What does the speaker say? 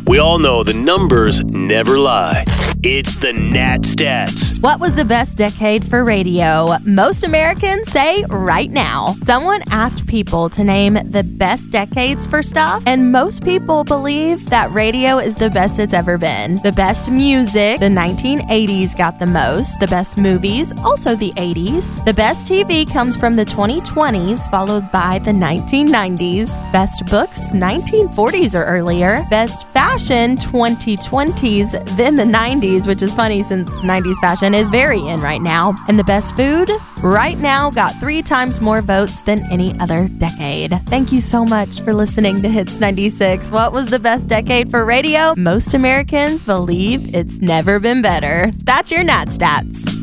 We all know the numbers never lie. It's the Nat Stats. What was the best decade for radio? Most Americans say right now. Someone asked people to name the best decades for stuff, and most people believe that radio is the best it's ever been. The best music, the 1980s got the most. The best movies, also the 80s. The best TV comes from the 2020s, followed by the 1990s. Best books, 1940s or earlier. Best fashion, 2020s, then the 90s, which is funny since 90s fashion is very in right now. And the best food right now got 3 times more votes than any other decade. Thank you so much for listening to Hits 96. What was the best decade for radio? Most Americans believe it's never been better. That's your Nat Stats.